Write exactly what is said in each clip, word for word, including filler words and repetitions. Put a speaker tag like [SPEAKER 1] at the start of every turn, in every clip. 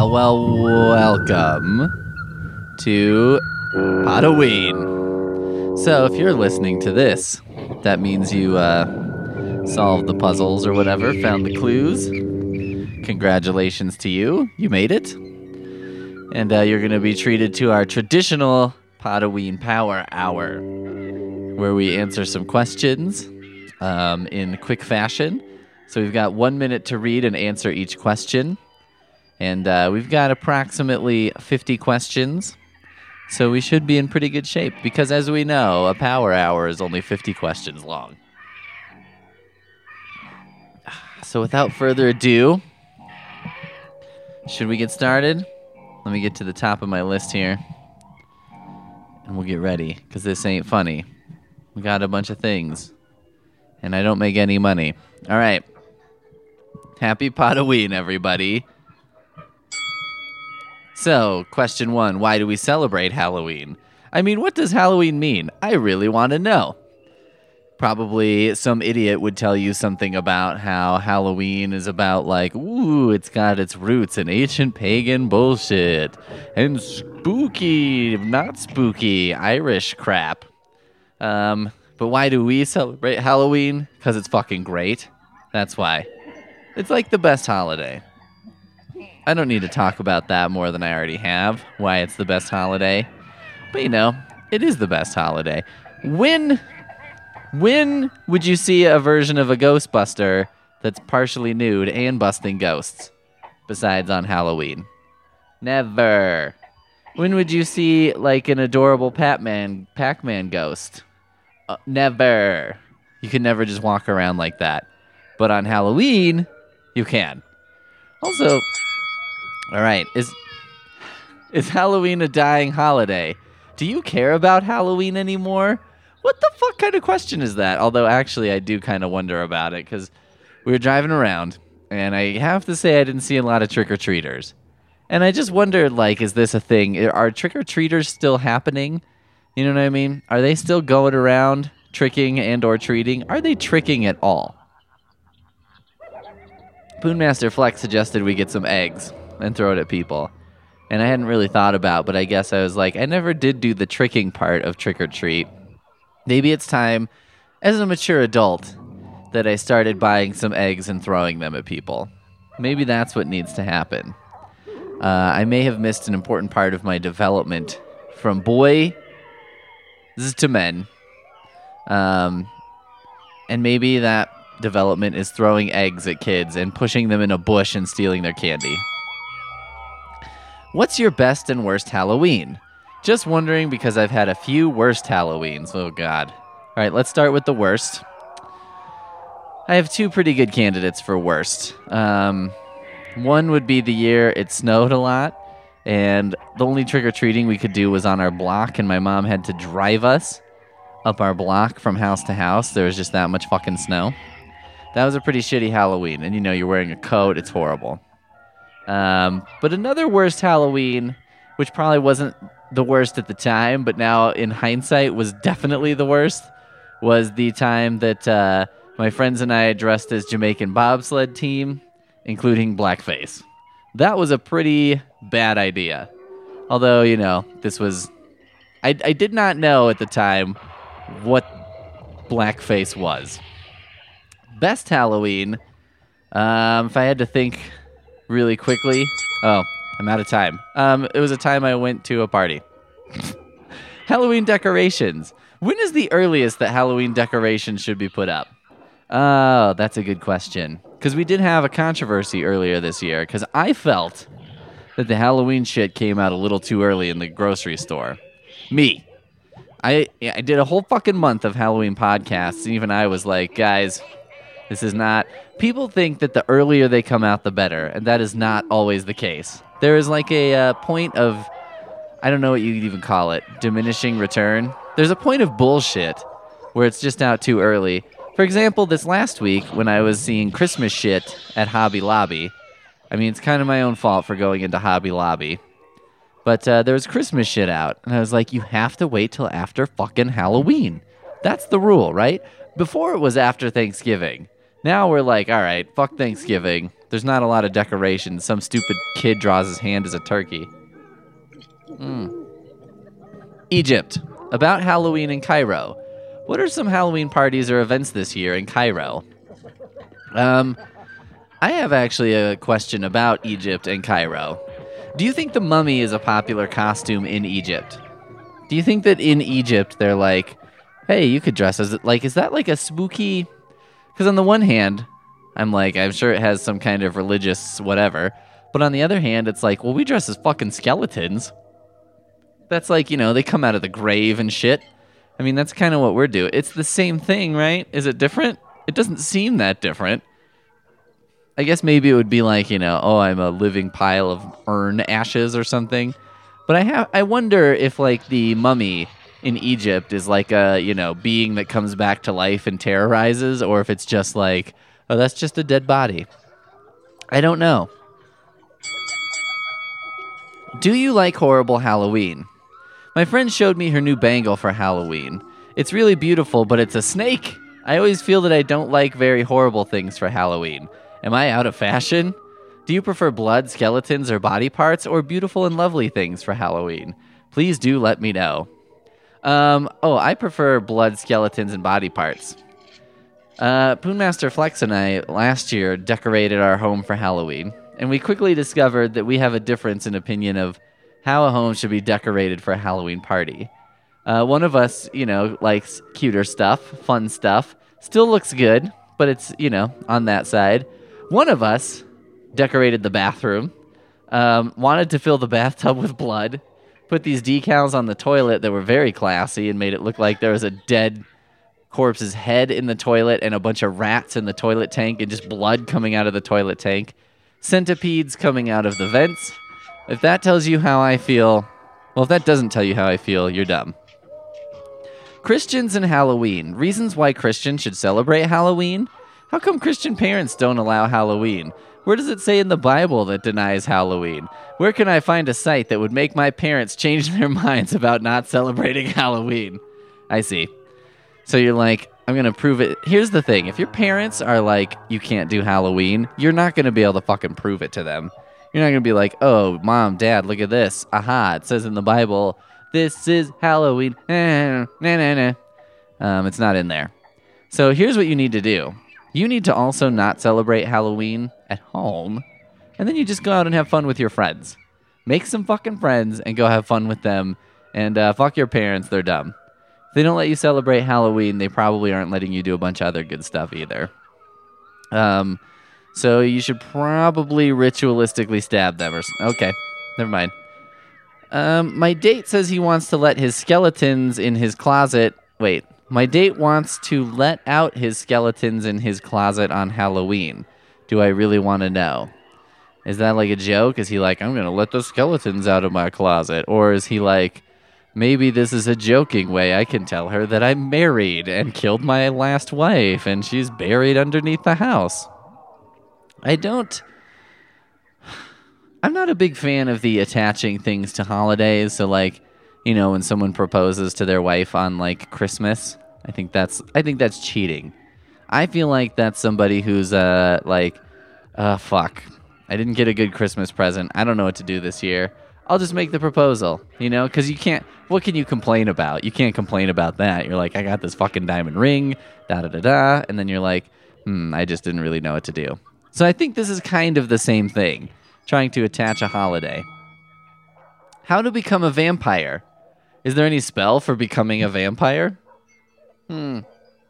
[SPEAKER 1] Well, well, welcome to Halloween. So, if you're listening to this, that means you uh, solved the puzzles or whatever, found the clues. Congratulations to you. You made it. And uh, you're going to be treated to our traditional Halloween Power Hour, where we answer some questions um, in quick fashion. So we've got one minute to read and answer each question. And uh, we've got approximately fifty questions. So we should be in pretty good shape. Because as we know, a power hour is only fifty questions long. So without further ado, should we get started? Let me get to the top of my list here. And we'll get ready. Because this ain't funny. We got a bunch of things. And I don't make any money. All right. Happy Halloween, everybody. So, question one, why do we celebrate Halloween? I mean, what does Halloween mean? I really want to know. Probably some idiot would tell you something about how Halloween is about, like, ooh, it's got its roots in ancient pagan bullshit. And spooky, not spooky, Irish crap. Um, but why do we celebrate Halloween? Because it's fucking great. That's why. It's like the best holiday. I don't need to talk about that more than I already have, why it's the best holiday. But, you know, it is the best holiday. When, when would you see a version of a Ghostbuster that's partially nude and busting ghosts, besides on Halloween? Never. When would you see, like, an adorable Pac-Man, Pac-Man ghost? Uh, never. You can never just walk around like that. But on Halloween, you can. Also... All right, is is Halloween a dying holiday? Do you care about Halloween anymore? What the fuck kind of question is that? Although, actually, I do kind of wonder about it, because we were driving around, and I have to say I didn't see a lot of trick-or-treaters. And I just wondered, like, is this a thing? Are trick-or-treaters still happening? You know what I mean? Are they still going around tricking and or treating? Are they tricking at all? Poonmaster Flex suggested we get some eggs and throw it at people. And I hadn't really thought about, but I guess I was like, I never did do the tricking part of trick or treat. Maybe it's time, as a mature adult, that I started buying some eggs and throwing them at people. Maybe that's what needs to happen. Uh, I may have missed an important part of my development from boy to men. Um, and maybe that development is throwing eggs at kids and pushing them in a bush and stealing their candy. What's your best and worst Halloween? Just wondering because I've had a few worst Halloweens. Oh, God. All right, let's start with the worst. I have two pretty good candidates for worst. Um, one would be the year it snowed a lot, and the only trick-or-treating we could do was on our block, and my mom had to drive us up our block from house to house. There was just that much fucking snow. That was a pretty shitty Halloween, and, you know, you're wearing a coat. It's horrible. Um, but another worst Halloween, which probably wasn't the worst at the time, but now in hindsight was definitely the worst, was the time that uh, my friends and I dressed as Jamaican bobsled team, including blackface. That was a pretty bad idea. Although, you know, this was... I, I did not know at the time what blackface was. Best Halloween, um, if I had to think... really quickly. Oh, I'm out of time. Um, it was a time I went to a party. Halloween decorations. When is the earliest that Halloween decorations should be put up? Oh, that's a good question. Because we did have a controversy earlier this year. Because I felt that the Halloween shit came out a little too early in the grocery store. Me. I I did a whole fucking month of Halloween podcasts. And even I was like, guys... This is not... People think that the earlier they come out, the better, and that is not always the case. There is like a uh, point of... I don't know what you'd even call it. Diminishing return. There's a point of bullshit where it's just out too early. For example, this last week, when I was seeing Christmas shit at Hobby Lobby... I mean, it's kind of my own fault for going into Hobby Lobby. But uh, there was Christmas shit out, and I was like, you have to wait till after fucking Halloween. That's the rule, right? Before it was after Thanksgiving. Now we're like, all right, fuck Thanksgiving. There's not a lot of decorations. Some stupid kid draws his hand as a turkey. Mm. Egypt. About Halloween in Cairo. What are some Halloween parties or events this year in Cairo? Um, I have actually a question about Egypt and Cairo. Do you think the mummy is a popular costume in Egypt? Do you think that in Egypt they're like, hey, you could dress as, like, is that like a spooky... Because on the one hand, I'm like, I'm sure it has some kind of religious whatever. But on the other hand, it's like, well, we dress as fucking skeletons. That's like, you know, they come out of the grave and shit. I mean, that's kind of what we're doing. It's the same thing, right? Is it different? It doesn't seem that different. I guess maybe it would be like, you know, oh, I'm a living pile of urn ashes or something. But I have, I wonder if, like, the mummy in Egypt is like a, you know, being that comes back to life and terrorizes, or if it's just like, oh, that's just a dead body. I don't know. Do you like horrible Halloween? My friend showed me her new bangle for Halloween. It's really beautiful, but it's a snake. I always feel that I don't like very horrible things for Halloween. Am I out of fashion? Do you prefer blood, skeletons, or body parts, or beautiful and lovely things for Halloween? Please do let me know. Um, oh, I prefer blood, skeletons, and body parts. Uh, Poonmaster Flex and I last year decorated our home for Halloween, and we quickly discovered that we have a difference in opinion of how a home should be decorated for a Halloween party. Uh, one of us, you know, likes cuter stuff, fun stuff, still looks good, but it's, you know, on that side. One of us decorated the bathroom, um, wanted to fill the bathtub with blood, put these decals on the toilet that were very classy and made it look like there was a dead corpse's head in the toilet and a bunch of rats in the toilet tank and just blood coming out of the toilet tank. Centipedes coming out of the vents. If that tells you how I feel, well, if that doesn't tell you how I feel, you're dumb. Christians and Halloween. Reasons why Christians should celebrate Halloween? How come Christian parents don't allow Halloween? Where does it say in the Bible that denies Halloween? Where can I find a site that would make my parents change their minds about not celebrating Halloween? I see. So you're like, I'm going to prove it. Here's the thing. If your parents are like, you can't do Halloween, you're not going to be able to fucking prove it to them. You're not going to be like, oh, mom, dad, look at this. Aha, it says in the Bible, this is Halloween. Nah, nah, nah, nah. Um, it's not in there. So here's what you need to do. You need to also not celebrate Halloween at home, and then you just go out and have fun with your friends. Make some fucking friends and go have fun with them, and uh, fuck your parents, they're dumb. If they don't let you celebrate Halloween, they probably aren't letting you do a bunch of other good stuff either. Um... So you should probably ritualistically stab them or something. Okay, never mind. Um, my date says he wants to let his skeletons in his closet. Wait, my date wants to let out his skeletons in his closet on Halloween. Do I really want to know? Is that like a joke? Is he like, I'm going to let the skeletons out of my closet? Or is he like, maybe this is a joking way I can tell her that I'm married and killed my last wife and she's buried underneath the house? I don't... I'm not a big fan of the attaching things to holidays. So, like, you know, when someone proposes to their wife on, like, Christmas, I think that's I think that's cheating. I feel like that's somebody who's, uh, like, uh, fuck. I didn't get a good Christmas present. I don't know what to do this year. I'll just make the proposal, you know? Because you can't... What can you complain about? You can't complain about that. You're like, I got this fucking diamond ring, da-da-da-da. And then you're like, hmm, I just didn't really know what to do. So I think this is kind of the same thing, trying to attach a holiday. How to become a vampire? Is there any spell for becoming a vampire? Hmm.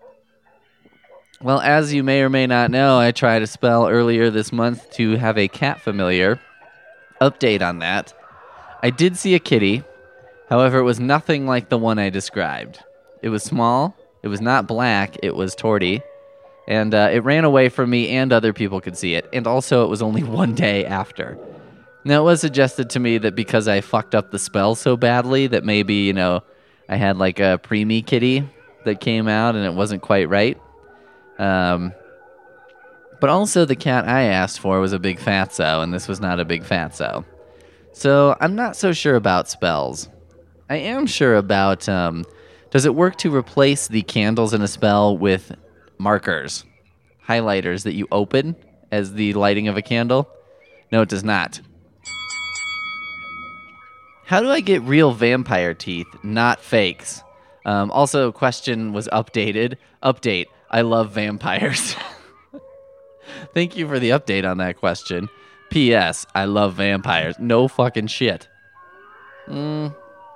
[SPEAKER 1] Well, as you may or may not know, I tried a spell earlier this month to have a cat familiar. Update on that. I did see a kitty. However, it was nothing like the one I described. It was small. It was not black. It was torty. And uh, it ran away from me and other people could see it. And also, it was only one day after. Now, it was suggested to me that because I fucked up the spell so badly that maybe, you know, I had like a preemie kitty that came out and it wasn't quite right. Um, but also, the cat I asked for was a big fatso, and this was not a big fatso. So, I'm not so sure about spells. I am sure about, um, does it work to replace the candles in a spell with markers, highlighters that you open as the lighting of a candle? No, it does not. How do I get real vampire teeth, not fakes? Um, also, question was updated. Update, I love vampires. Thank you for the update on that question. P S. I love vampires. No fucking shit. Mm.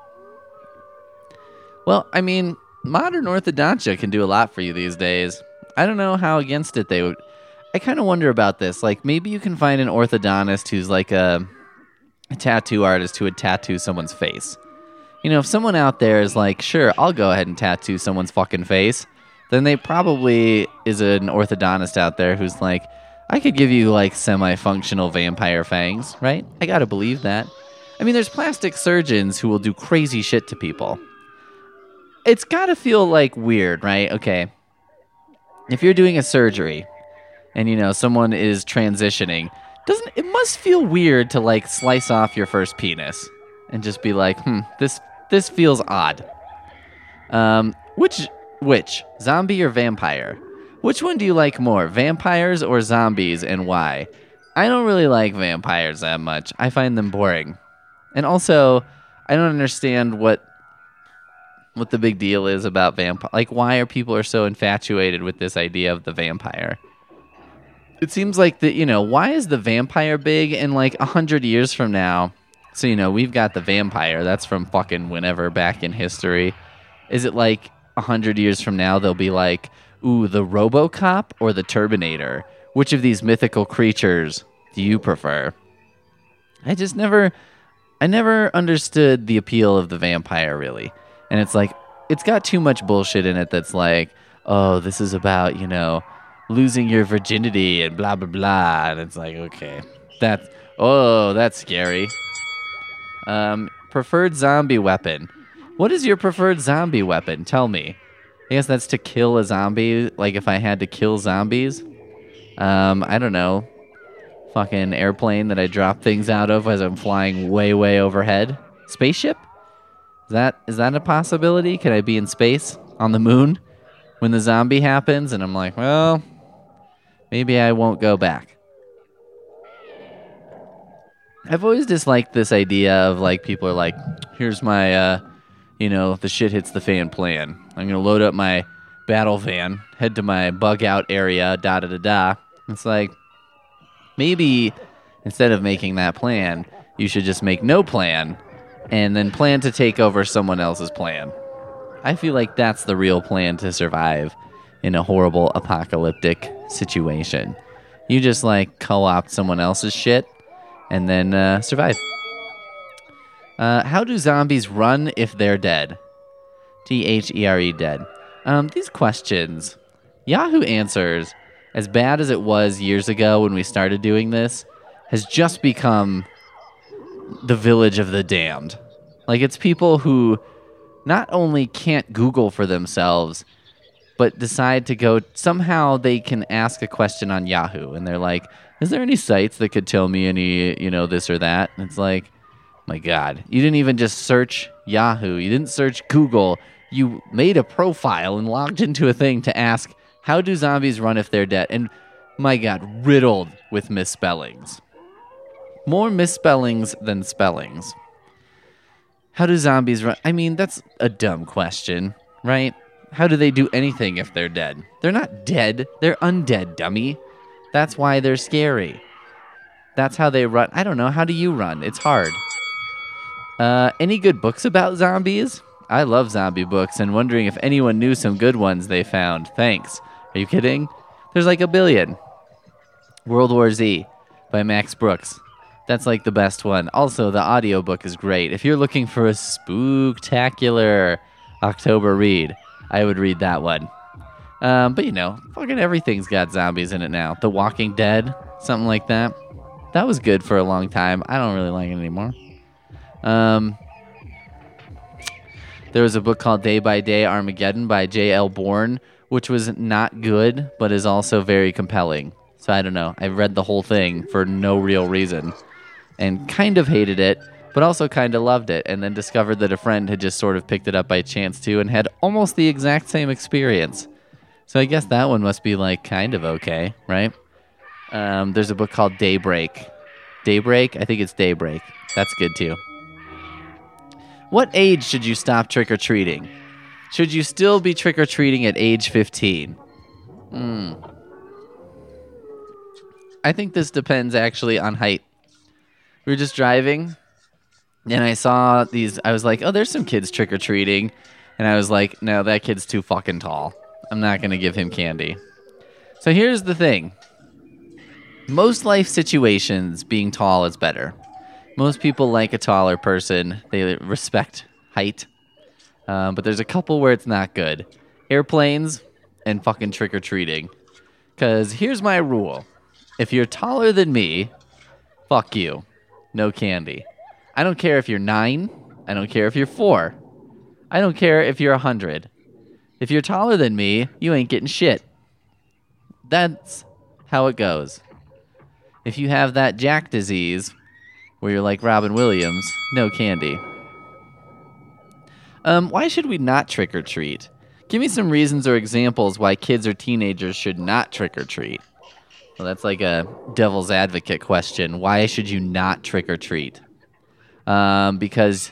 [SPEAKER 1] Well, I mean, modern orthodontia can do a lot for you these days. I don't know how against it they would... I kind of wonder about this. Like, maybe you can find an orthodontist who's like a, a tattoo artist who would tattoo someone's face. You know, if someone out there is like, sure, I'll go ahead and tattoo someone's fucking face, then they probably is an orthodontist out there who's like, I could give you like semi-functional vampire fangs, right? I gotta believe that. I mean, there's plastic surgeons who will do crazy shit to people. It's gotta feel like weird, right? Okay. If you're doing a surgery and, you know, someone is transitioning, doesn't it must feel weird to like slice off your first penis and just be like, hmm, this this feels odd. Um, which which zombie or vampire? Which one do you like more, vampires or zombies, and why? I don't really like vampires that much. I find them boring, and also I don't understand what what the big deal is about vampire. Like, why are people are so infatuated with this idea of the vampire? It seems like that, you know, why is the vampire big? And like a hundred years from now, so, you know, we've got the vampire. That's from fucking whenever back in history. Is it like a hundred years from now, they'll be like, ooh, the RoboCop or the Terminator? Which of these mythical creatures do you prefer? I just never, I never understood the appeal of the vampire, really. And it's like, it's got too much bullshit in it that's like, oh, this is about, you know, losing your virginity and blah, blah, blah. And it's like, okay, that's, oh, that's scary. Um, preferred zombie weapon. What is your preferred zombie weapon? Tell me. I guess that's to kill a zombie, like if I had to kill zombies. Um, I don't know. Fucking airplane that I drop things out of as I'm flying way, way overhead. Spaceship? Is that is that a possibility? Can I be in space on the moon when the zombie happens? And I'm like, well, maybe I won't go back. I've always disliked this idea of like people are like, here's my, uh, you know, the shit hits the fan plan. I'm going to load up my battle van, head to my bug out area, da da da da. It's like, maybe instead of making that plan, you should just make no plan and then plan to take over someone else's plan. I feel like that's the real plan to survive in a horrible apocalyptic situation. You just like co-opt someone else's shit and then uh, survive. Uh, how do zombies run if they're dead? T H E R E dead. Um, these questions, Yahoo Answers, as bad as it was years ago when we started doing this, has just become the village of the damned. Like, it's people who not only can't Google for themselves, but decide to go, somehow they can ask a question on Yahoo, and they're like, is there any sites that could tell me any, you know, this or that? And it's like, my God, you didn't even just search Yahoo. You didn't search Google. You made a profile and logged into a thing to ask, how do zombies run if they're dead? And my God, riddled with misspellings. More misspellings than spellings. How do zombies run? I mean, that's a dumb question, right? How do they do anything if they're dead? They're not dead. They're undead, dummy. That's why they're scary. That's how they run. I don't know. How do you run? It's hard. Uh, any good books about zombies? I love zombie books and wondering if anyone knew some good ones they found. Thanks. Are you kidding? There's like a billion. World War Z by Max Brooks. That's like the best one. Also, the audiobook is great. If you're looking for a spooktacular October read, I would read that one. Um, but you know, fucking everything's got zombies in it now. The Walking Dead, something like that. That was good for a long time. I don't really like it anymore. Um, there was a book called Day by Day Armageddon by J L Bourne, which was not good, but is also very compelling. So I don't know. I read the whole thing for no real reason and kind of hated it, but also kind of loved it, and then discovered that a friend had just sort of picked it up by chance too and had almost the exact same experience. So I guess that one must be like kind of okay, right? Um, there's a book called Daybreak. Daybreak? I think it's Daybreak. That's good too. What age should you stop trick-or-treating? Should you still be trick-or-treating at age fifteen? Hmm. I think this depends actually on height. We were just driving, and I saw these. I was like, oh, there's some kids trick-or-treating. And I was like, no, that kid's too fucking tall. I'm not going to give him candy. So here's the thing. Most life situations, being tall is better. Most people like a taller person. They respect height. Um, but there's a couple where it's not good. Airplanes and fucking trick-or-treating. Because here's my rule. If you're taller than me, fuck you. No candy. I don't care if you're nine. I don't care if you're four. I don't care if you're one hundred. If you're taller than me, you ain't getting shit. That's how it goes. If you have that Jack disease, where you're like Robin Williams, no candy. Um, why should we not trick-or-treat? Give me some reasons or examples why kids or teenagers should not trick-or-treat. Well, that's like a devil's advocate question. Why should you not trick-or-treat? Um, because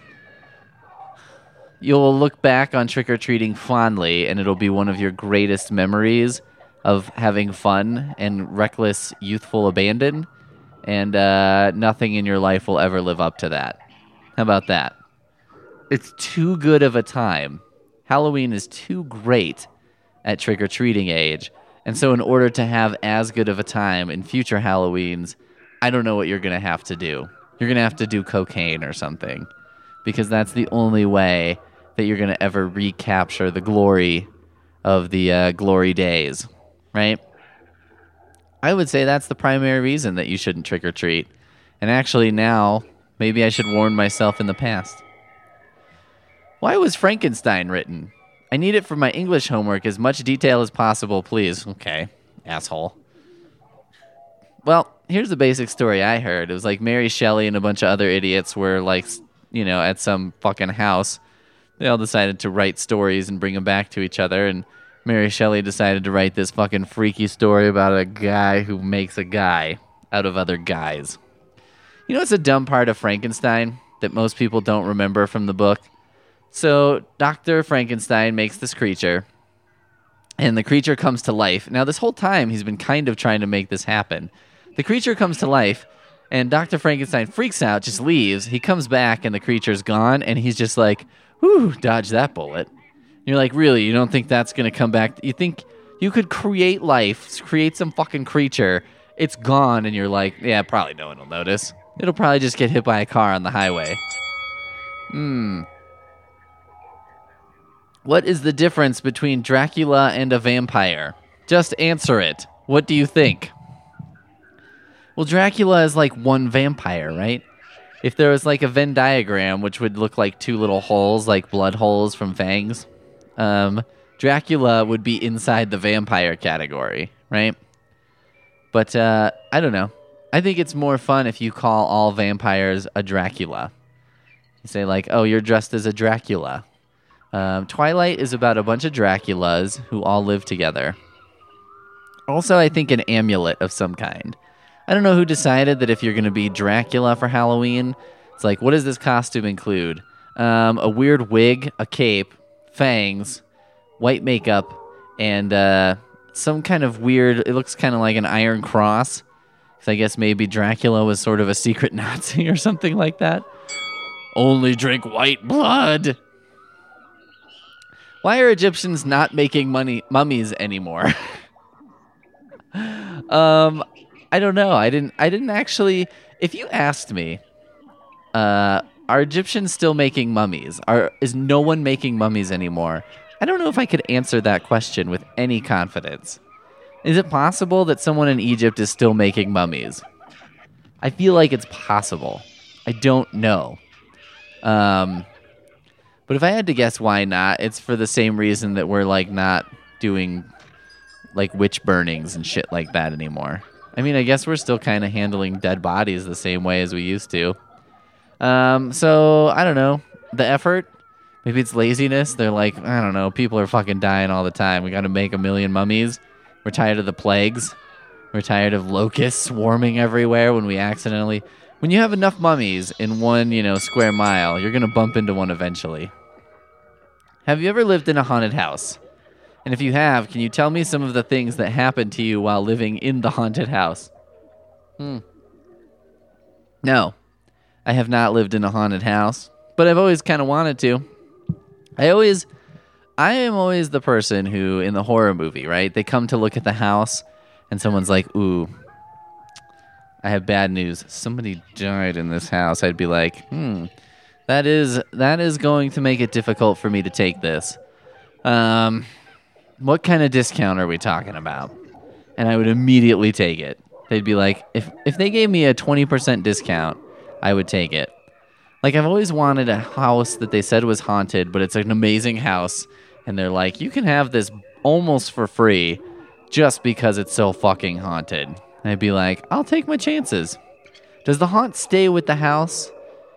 [SPEAKER 1] you'll look back on trick-or-treating fondly, and it'll be one of your greatest memories of having fun and reckless, youthful abandon, and uh, nothing in your life will ever live up to that. How about that? It's too good of a time. Halloween is too great at trick-or-treating age, and so in order to have as good of a time in future Halloweens, I don't know what you're going to have to do. You're going to have to do cocaine or something, because that's the only way that you're going to ever recapture the glory of the uh, glory days, right? I would say that's the primary reason that you shouldn't trick-or-treat. And actually now, maybe I should warn myself in the past. Why was Frankenstein written? I need it for my English homework. As much detail as possible, please. Okay, asshole. Well, here's the basic story I heard. It was like Mary Shelley and a bunch of other idiots were like, you know, at some fucking house. They all decided to write stories and bring them back to each other, and Mary Shelley decided to write this fucking freaky story about a guy who makes a guy out of other guys. You know what's a dumb part of Frankenstein that most people don't remember from the book? So Doctor Frankenstein makes this creature, and the creature comes to life. Now, this whole time, he's been kind of trying to make this happen. The creature comes to life, and Doctor Frankenstein freaks out, just leaves. He comes back, and the creature's gone, and he's just like, whew, dodge that bullet. You're like, really? You don't think that's going to come back? You think you could create life, create some fucking creature, it's gone, and you're like, yeah, probably no one will notice. It'll probably just get hit by a car on the highway. Hmm. What is the difference between Dracula and a vampire? Just answer it. What do you think? Well, Dracula is like one vampire, right? If there was like a Venn diagram, which would look like two little holes, like blood holes from fangs, um, Dracula would be inside the vampire category, right? But uh, I don't know. I think it's more fun if you call all vampires a Dracula. You say like, oh, you're dressed as a Dracula. Um, Twilight is about a bunch of Draculas who all live together. Also, I think an amulet of some kind. I don't know who decided that if you're going to be Dracula for Halloween, it's like, what does this costume include? Um, a weird wig, a cape, fangs, white makeup, and uh, some kind of weird, it looks kind of like an iron cross. Because I guess maybe Dracula was sort of a secret Nazi or something like that. Only drink white blood. Why are Egyptians not making money mummies anymore? um, I don't know. I didn't. I didn't actually. If you asked me, uh, are Egyptians still making mummies? Are is no one making mummies anymore? I don't know if I could answer that question with any confidence. Is it possible that someone in Egypt is still making mummies? I feel like it's possible. I don't know. Um. But if I had to guess why not, it's for the same reason that we're like not doing like witch burnings and shit like that anymore. I mean, I guess we're still kind of handling dead bodies the same way as we used to. Um, so I don't know. The effort, maybe it's laziness. They're like, I don't know. People are fucking dying all the time. We got to make a million mummies. We're tired of the plagues. We're tired of locusts swarming everywhere when we accidentally... When you have enough mummies in one, you know, square mile, you're going to bump into one eventually. Have you ever lived in a haunted house? And if you have, can you tell me some of the things that happened to you while living in the haunted house? Hmm. No, I have not lived in a haunted house, but I've always kind of wanted to. I always... I am always the person who, in the horror movie, right? They come to look at the house, and someone's like, ooh, I have bad news. Somebody died in this house. I'd be like, hmm, that is that is going to make it difficult for me to take this. Um, what kind of discount are we talking about? And I would immediately take it. They'd be like, if if they gave me a twenty percent discount, I would take it. Like, I've always wanted a house that they said was haunted, but it's an amazing house. And they're like, you can have this almost for free just because it's so fucking haunted. And I'd be like, I'll take my chances. Does the haunt stay with the house?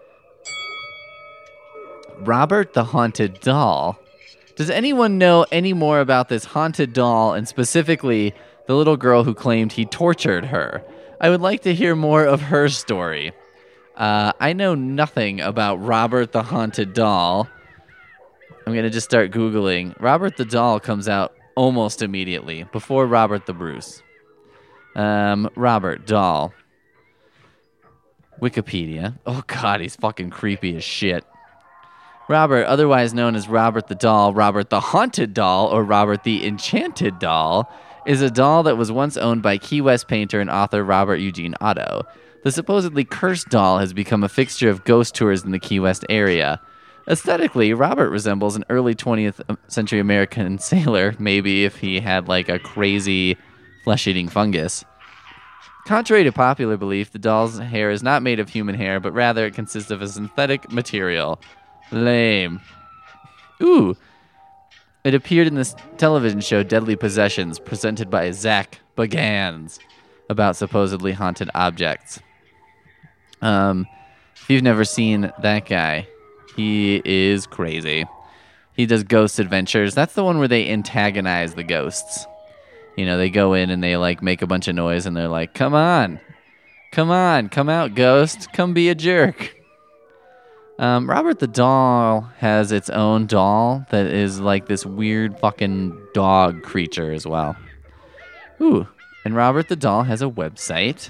[SPEAKER 1] Robert the Haunted Doll. Does anyone know any more about this haunted doll and specifically the little girl who claimed he tortured her? I would like to hear more of her story. Uh, I know nothing about Robert the Haunted Doll. I'm going to just start Googling. Robert the Doll comes out almost immediately, before Robert the Bruce. Um, Robert Doll. Wikipedia. Oh, God, he's fucking creepy as shit. Robert, otherwise known as Robert the Doll, Robert the Haunted Doll, or Robert the Enchanted Doll, is a doll that was once owned by Key West painter and author Robert Eugene Otto. The supposedly cursed doll has become a fixture of ghost tours in the Key West area. Aesthetically, Robert resembles an early twentieth century American sailor, maybe if he had like a crazy flesh-eating fungus. Contrary to popular belief, the doll's hair is not made of human hair, but rather it consists of a synthetic material. Lame. Ooh. It appeared in this television show Deadly Possessions, presented by Zach Bagans, about supposedly haunted objects. Um, if you've never seen that guy, he is crazy. He does ghost adventures. That's the one where they antagonize the ghosts. You know, they go in and they like make a bunch of noise and they're like, come on, come on, come out, ghost, come be a jerk. Um, Robert the Doll has its own doll that is like this weird fucking dog creature as well. Ooh, and Robert the Doll has a website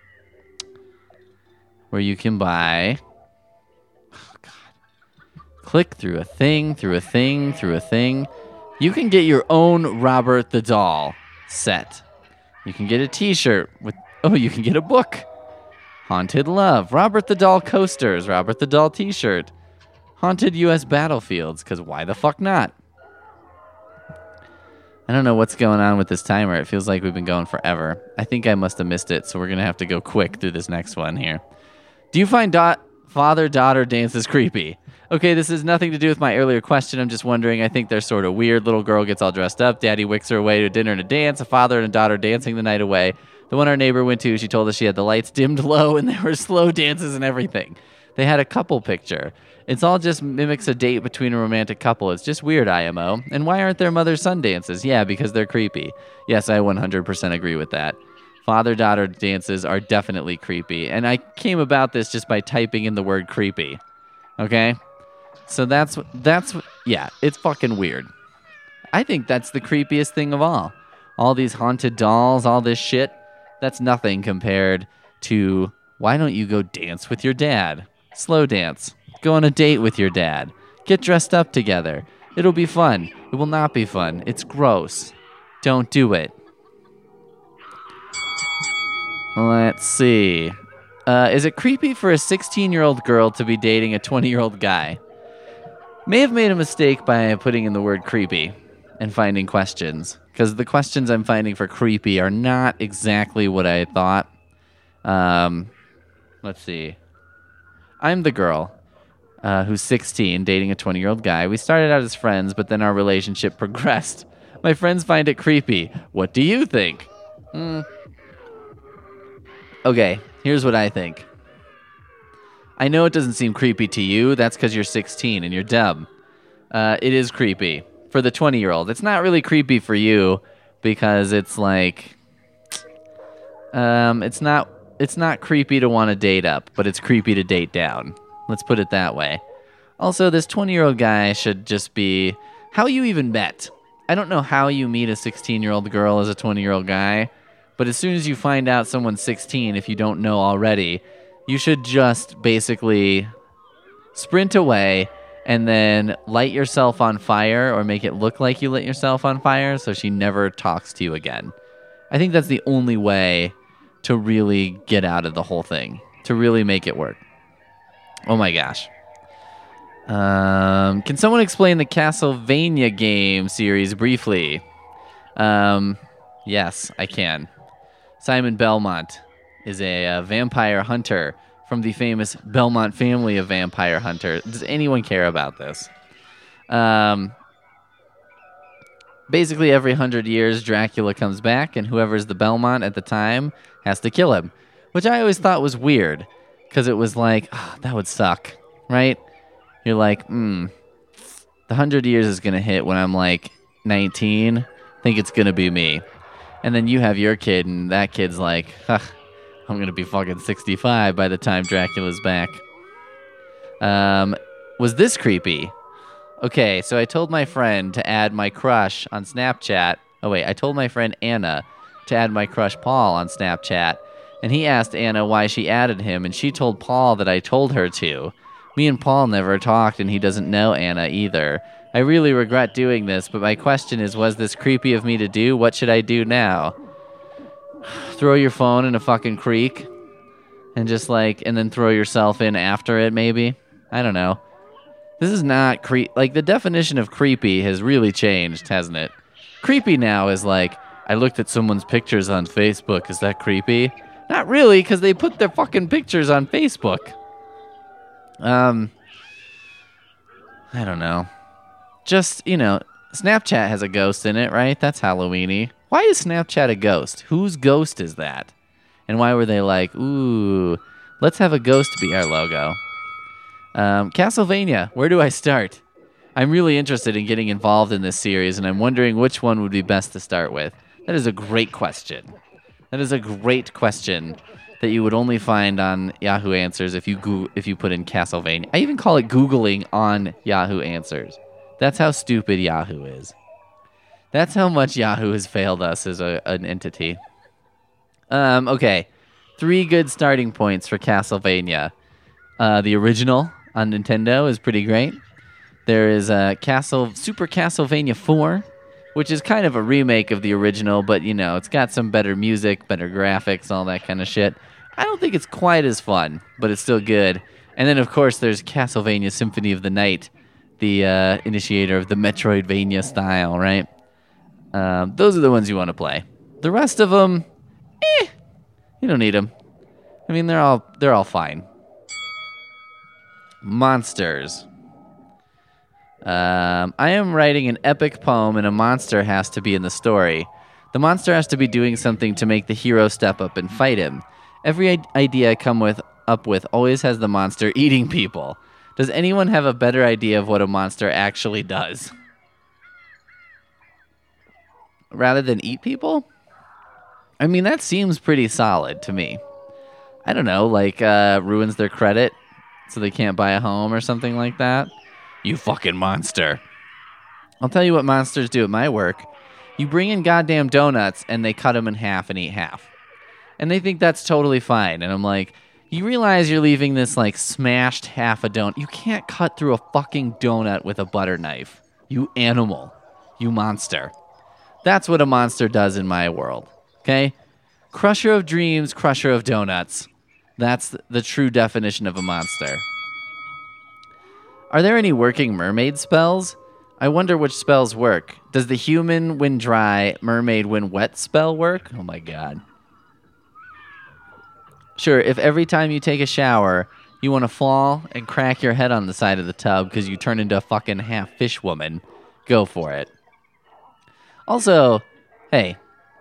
[SPEAKER 1] where you can buy... Oh, God. Click through a thing, through a thing, through a thing. You can get your own Robert the Doll set. You can get a t-shirt with... Oh, you can get a book. Haunted Love. Robert the Doll coasters. Robert the Doll t-shirt. Haunted U S battlefields, because why the fuck not? I don't know what's going on with this timer. It feels like we've been going forever. I think I must have missed it, so we're going to have to go quick through this next one here. Do you find dot father-daughter dances creepy? Okay, this has nothing to do with my earlier question. I'm just wondering. I think they're sort of weird. Little girl gets all dressed up. Daddy wicks her away to dinner and a dance. A father and a daughter dancing the night away. The one our neighbor went to, she told us she had the lights dimmed low and there were slow dances and everything. They had a couple picture. It's all just mimics a date between a romantic couple. It's just weird, I M O. And why aren't there mother-son dances? Yeah, because they're creepy. Yes, I one hundred percent agree with that. Father-daughter dances are definitely creepy. And I came about this just by typing in the word creepy. Okay? So that's, that's yeah, it's fucking weird. I think that's the creepiest thing of all. All these haunted dolls, all this shit. That's nothing compared to, why don't you go dance with your dad? Slow dance. Go on a date with your dad. Get dressed up together. It'll be fun. It will not be fun. It's gross. Don't do it. Let's see. Uh, is it creepy for a sixteen-year-old girl to be dating a twenty-year-old guy? May have made a mistake by putting in the word creepy and finding questions. Because the questions I'm finding for creepy are not exactly what I thought. Um, let's see. I'm the girl uh, who's sixteen, dating a twenty-year-old guy. We started out as friends, but then our relationship progressed. My friends find it creepy. What do you think? Hmm. Okay, here's what I think. I know it doesn't seem creepy to you. That's because you're sixteen and you're dumb. Uh, it is creepy. For the twenty-year-old. It's not really creepy for you because it's like... Um, it's not it's not creepy to want to date up, but it's creepy to date down. Let's put it that way. Also, this twenty-year-old guy should just be how you even met. I don't know how you meet a sixteen-year-old girl as a twenty-year-old guy, but as soon as you find out someone's sixteen, if you don't know already, you should just basically sprint away and then light yourself on fire or make it look like you lit yourself on fire so she never talks to you again. I think that's the only way to really get out of the whole thing, to really make it work. Oh my gosh. Um, can someone explain the Castlevania game series briefly? Um, yes, I can. Simon Belmont is a, a vampire hunter from the famous Belmont family of vampire hunters. Does anyone care about this? Um, basically, every hundred years, Dracula comes back, and whoever's the Belmont at the time has to kill him, which I always thought was weird, because it was like, oh, that would suck, right? You're like, hmm, the hundred years is going to hit when I'm like nineteen. I think it's going to be me. And then you have your kid, and that kid's like, huh, I'm going to be fucking sixty-five by the time Dracula's back. Um, was this creepy? Okay, so I told my friend to add my crush on Snapchat. Oh, wait, I told my friend Anna to add my crush Paul on Snapchat. And he asked Anna why she added him, and she told Paul that I told her to. Me and Paul never talked, and he doesn't know Anna either. I really regret doing this, but my question is, was this creepy of me to do? What should I do now? Throw your phone in a fucking creek? And just like, and then throw yourself in after it, maybe? I don't know. This is not creep. Like, the definition of creepy has really changed, hasn't it? Creepy now is like, I looked at someone's pictures on Facebook. Is that creepy? Not really, because they put their fucking pictures on Facebook. Um, I don't know. Just, you know, Snapchat has a ghost in it, right? That's Halloween-y. Why is Snapchat a ghost? Whose ghost is that? And why were they like, ooh, let's have a ghost be our logo? Um, Castlevania, where do I start? I'm really interested in getting involved in this series, and I'm wondering which one would be best to start with. That is a great question. That is a great question that you would only find on Yahoo Answers if you go- if you put in Castlevania. I even call it Googling on Yahoo Answers. That's how stupid Yahoo is. That's how much Yahoo has failed us as a, an entity. Um, okay, three good starting points for Castlevania. Uh, the original on Nintendo is pretty great. There is uh, Castle Super Castlevania four, which is kind of a remake of the original, but, you know, it's got some better music, better graphics, all that kind of shit. I don't think it's quite as fun, but it's still good. And then, of course, there's Castlevania Symphony of the Night, the uh, initiator of the Metroidvania style, right? Um, those are the ones you want to play. The rest of them, eh, you don't need them. I mean, they're all they're all fine. Monsters. Um, I am writing an epic poem, and a monster has to be in the story. The monster has to be doing something to make the hero step up and fight him. Every I- idea I come with up with always has the monster eating people. Does anyone have a better idea of what a monster actually does? Rather than eat people? I mean, that seems pretty solid to me. I don't know, like uh, ruins their credit so they can't buy a home or something like that. You fucking monster. I'll tell you what monsters do at my work. You bring in goddamn donuts and they cut them in half and eat half. And they think that's totally fine. And I'm like, you realize you're leaving this like smashed half a donut. You can't cut through a fucking donut with a butter knife. You animal. You monster. That's what a monster does in my world. Okay? Crusher of dreams, crusher of donuts. That's the true definition of a monster. Are there any working mermaid spells? I wonder which spells work. Does the human when dry, mermaid when wet spell work? Oh my god. Sure, if every time you take a shower, you want to fall and crack your head on the side of the tub because you turn into a fucking half fish woman, go for it. Also, hey,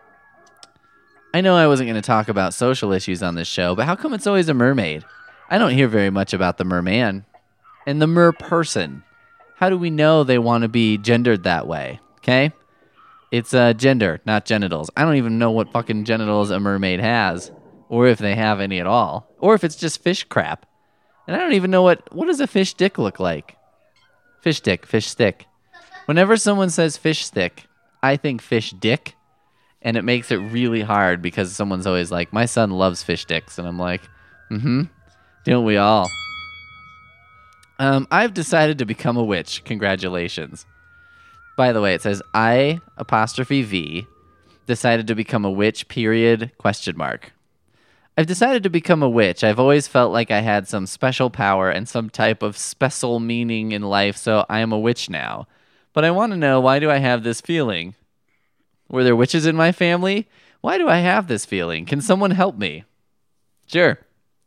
[SPEAKER 1] I know I wasn't going to talk about social issues on this show, but how come it's always a mermaid? I don't hear very much about the merman. And the mer person. How do we know they want to be gendered that way? Okay? It's uh, gender, not genitals. I don't even know what fucking genitals a mermaid has, or if they have any at all, or if it's just fish crap. And I don't even know what what does a fish dick look like. Fish dick, fish stick. Whenever someone says fish stick, I think fish dick, and it makes it really hard because someone's always like, my son loves fish dicks, and I'm like, mm-hmm, don't we all? Um, I've decided to become a witch. Congratulations. By the way, it says I apostrophe V decided to become a witch, period, question mark. I've decided to become a witch. I've always felt like I had some special power and some type of special meaning in life, so I am a witch now. But I want to know, why do I have this feeling? Were there witches in my family? Why do I have this feeling? Can someone help me? Sure.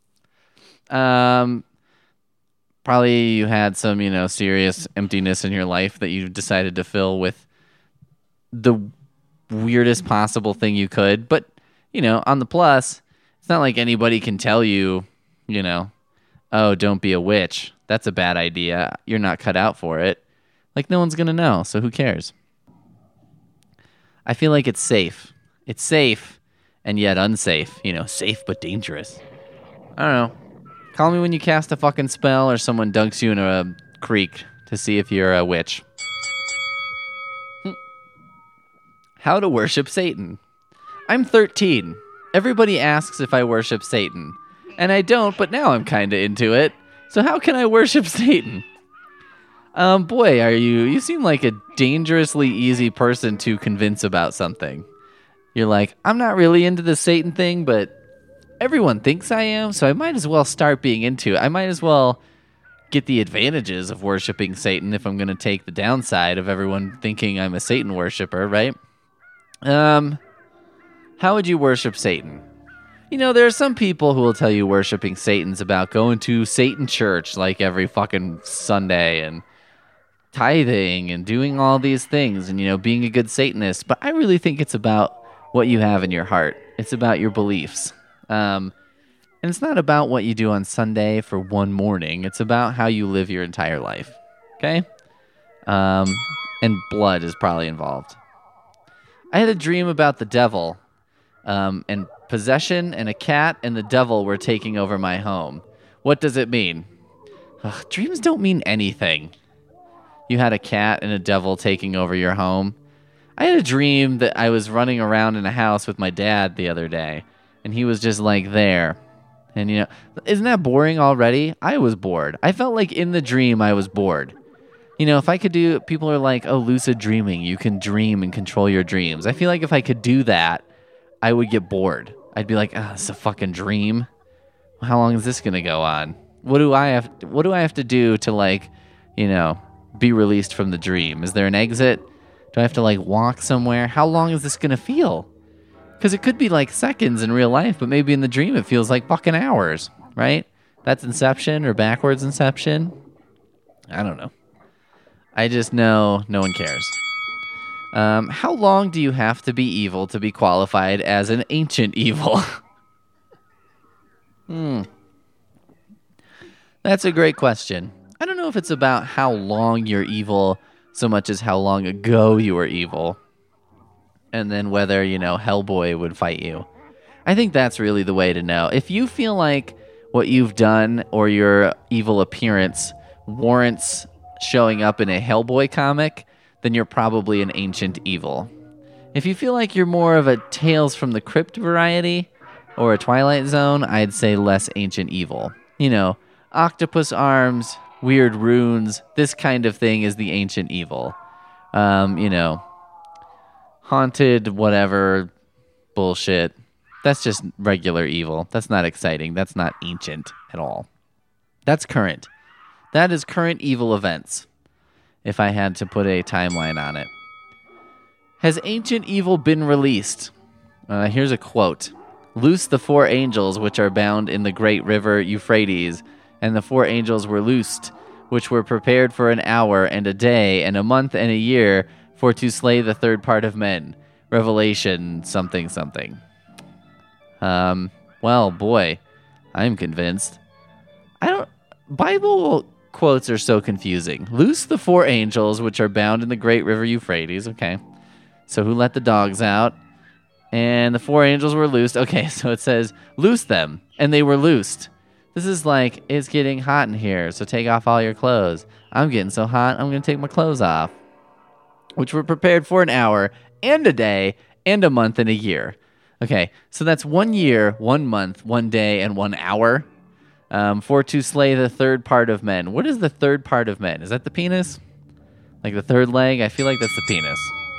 [SPEAKER 1] Um... Probably you had some, you know, serious emptiness in your life that you decided to fill with the weirdest possible thing you could. But, you know, on the plus, it's not like anybody can tell you, you know, oh, don't be a witch. That's a bad idea. You're not cut out for it. Like, no one's going to know, so who cares? I feel like it's safe. It's safe and yet unsafe. You know, safe but dangerous. I don't know. Call me when you cast a fucking spell or someone dunks you in a creek to see if you're a witch. How to worship Satan. I'm thirteen. Everybody asks if I worship Satan. And I don't, but now I'm kinda into it. So how can I worship Satan? Um, boy, are you... You seem like a dangerously easy person to convince about something. You're like, I'm not really into the Satan thing, but... everyone thinks I am, so I might as well start being into it. I might as well get the advantages of worshiping Satan if I'm going to take the downside of everyone thinking I'm a Satan worshiper, right? Um, how would you worship Satan? You know, there are some people who will tell you worshiping Satan's about going to Satan church like every fucking Sunday and tithing and doing all these things and, you know, being a good Satanist. But I really think it's about what you have in your heart. It's about your beliefs. Um, and it's not about what you do on Sunday for one morning. It's about how you live your entire life. Okay? Um, and blood is probably involved. I had a dream about the devil, um, and possession, and a cat and the devil were taking over my home. What does it mean? Ugh, dreams don't mean anything. You had a cat and a devil taking over your home. I had a dream that I was running around in a house with my dad the other day. And he was just like there. And, you know, isn't that boring already? I was bored. I felt like in the dream I was bored. You know, if I could do, people are like, oh, lucid dreaming. You can dream and control your dreams. I feel like if I could do that, I would get bored. I'd be like, oh, this is a fucking dream. How long is this going to go on? What do I have, what do I have to do to, like, you know, be released from the dream? Is there an exit? Do I have to, like, walk somewhere? How long is this going to feel? Because it could be like seconds in real life, but maybe in the dream it feels like fucking hours, right? That's Inception or backwards Inception. I don't know. I just know no one cares. Um, how long do you have to be evil to be qualified as an ancient evil? hmm. That's a great question. I don't know if it's about how long you're evil so much as how long ago you were evil. And then whether, you know, Hellboy would fight you. I think that's really the way to know. If you feel like what you've done or your evil appearance warrants showing up in a Hellboy comic, then you're probably an ancient evil. If you feel like you're more of a Tales from the Crypt variety or a Twilight Zone, I'd say less ancient evil. You know, octopus arms, weird runes, this kind of thing is the ancient evil. Um, you know... haunted, whatever, bullshit. That's just regular evil. That's not exciting. That's not ancient at all. That's current. That is current evil events, if I had to put a timeline on it. Has ancient evil been released? Uh, here's a quote. Loose the four angels which are bound in the great river Euphrates, and the four angels were loosed, which were prepared for an hour and a day and a month and a year, for to slay the third part of men. Revelation something something. Um, well, boy, I'm convinced. I don't... Bible quotes are so confusing. Loose the four angels which are bound in the great river Euphrates. Okay. So who let the dogs out? And the four angels were loosed. Okay, so it says, loose them. And they were loosed. This is like, it's getting hot in here, so take off all your clothes. I'm getting so hot, I'm going to take my clothes off. Which were prepared for an hour, and a day, and a month, and a year. Okay, so that's one year, one month, one day, and one hour. Um, for to slay the third part of men. What is the third part of men? Is that the penis? Like the third leg? I feel like that's the penis.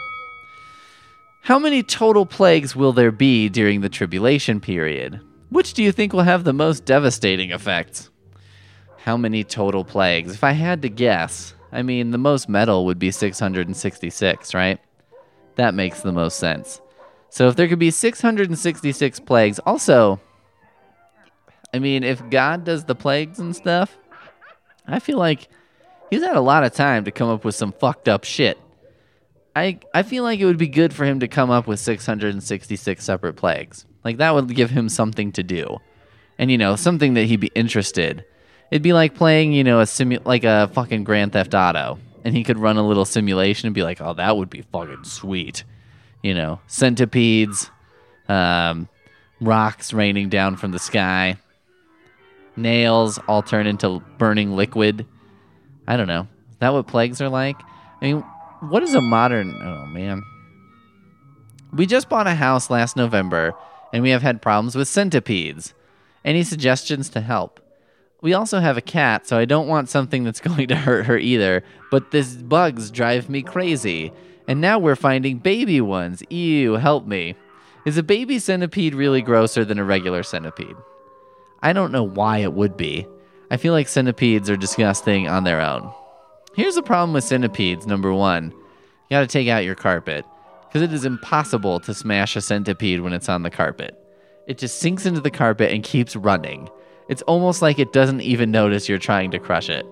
[SPEAKER 1] How many total plagues will there be during the tribulation period? Which do you think will have the most devastating effects? How many total plagues? If I had to guess, I mean, the most metal would be six hundred sixty-six, right? That makes the most sense. So if there could be six hundred sixty-six plagues, also, I mean, if God does the plagues and stuff, I feel like he's had a lot of time to come up with some fucked up shit. I I feel like it would be good for him to come up with six hundred sixty-six separate plagues. Like, that would give him something to do. And, you know, something that he'd be interested. It'd be like playing, you know, a simu- like a fucking Grand Theft Auto. And he could run a little simulation and be like, oh, that would be fucking sweet. You know, centipedes, um, rocks raining down from the sky, nails all turn into burning liquid. I don't know. Is that what plagues are like? I mean, what is a modern... Oh, man. We just bought a house last November, and we have had problems with centipedes. Any suggestions to help? We also have a cat, so I don't want something that's going to hurt her either, but these bugs drive me crazy. And now we're finding baby ones. Ew, help me. Is a baby centipede really grosser than a regular centipede? I don't know why it would be. I feel like centipedes are disgusting on their own. Here's the problem with centipedes, number one. You gotta take out your carpet, because it is impossible to smash a centipede when it's on the carpet. It just sinks into the carpet and keeps running. It's almost like it doesn't even notice you're trying to crush it.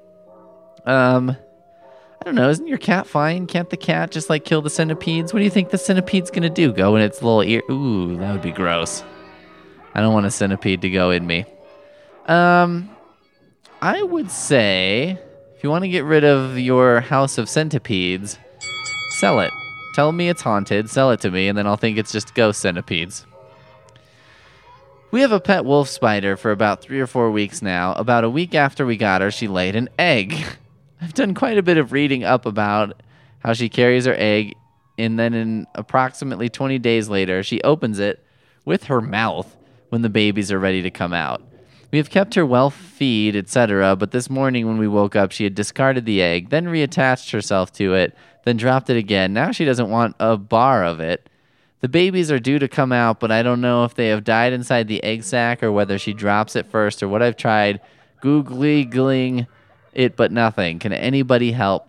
[SPEAKER 1] Um, I don't know, isn't your cat fine? Can't the cat just like kill the centipedes? What do you think the centipede's gonna do? Go in its little ear? Ooh, that would be gross. I don't want a centipede to go in me. Um, I would say, if you want to get rid of your house of centipedes, sell it. Tell me it's haunted, sell it to me, and then I'll think it's just ghost centipedes. We have a pet wolf spider for about three or four weeks now. About a week after we got her, she laid an egg. I've done quite a bit of reading up about how she carries her egg, and then in approximately twenty days later, she opens it with her mouth when the babies are ready to come out. We have kept her well feed, et cetera, but this morning when we woke up, she had discarded the egg, then reattached herself to it, then dropped it again. Now she doesn't want a bar of it. The babies are due to come out, but I don't know if they have died inside the egg sac or whether she drops it first or what. I've tried Googling it, but nothing. Can anybody help?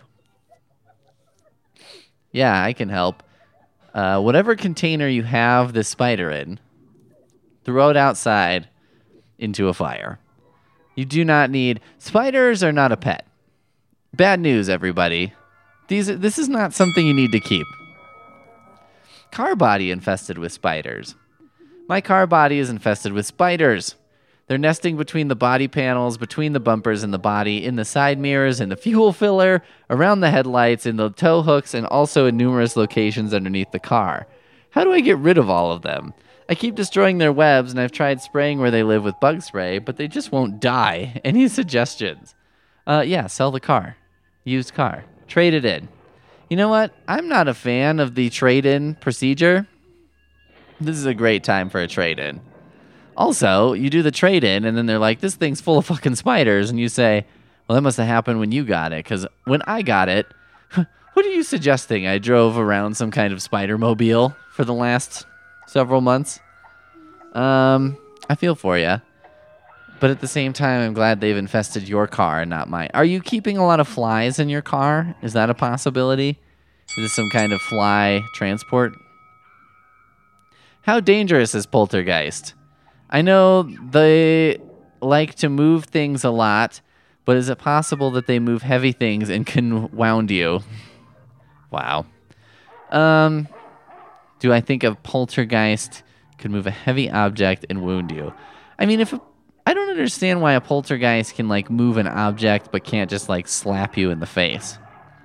[SPEAKER 1] Yeah, I can help. Uh, whatever container you have the spider in, throw it outside into a fire. You do not need... Spiders are not a pet. Bad news, everybody. These This is not something you need to keep. Car body infested with spiders. My car body is infested with spiders. They're nesting between the body panels, between the bumpers and the body, in the side mirrors, in the fuel filler, around the headlights, in the tow hooks, and also in numerous locations underneath the car. How do I get rid of all of them? I keep destroying their webs, and I've tried spraying where they live with bug spray, but they just won't die. Any suggestions? Uh, yeah, sell the car. Used car. Trade it in. You know what? I'm not a fan of the trade-in procedure. This is a great time for a trade-in. Also, you do the trade-in, and then they're like, this thing's full of fucking spiders, and you say, well, that must have happened when you got it, because when I got it, what are you suggesting? I drove around some kind of spider-mobile for the last several months. Um, I feel for you. But at the same time, I'm glad they've infested your car and not mine. Are you keeping a lot of flies in your car? Is that a possibility? Is this some kind of fly transport? How dangerous is Poltergeist? I know they like to move things a lot, but is it possible that they move heavy things and can wound you? Wow. Um, do I think a poltergeist could move a heavy object and wound you? I mean, if a I don't understand why a poltergeist can, like, move an object but can't just, like, slap you in the face.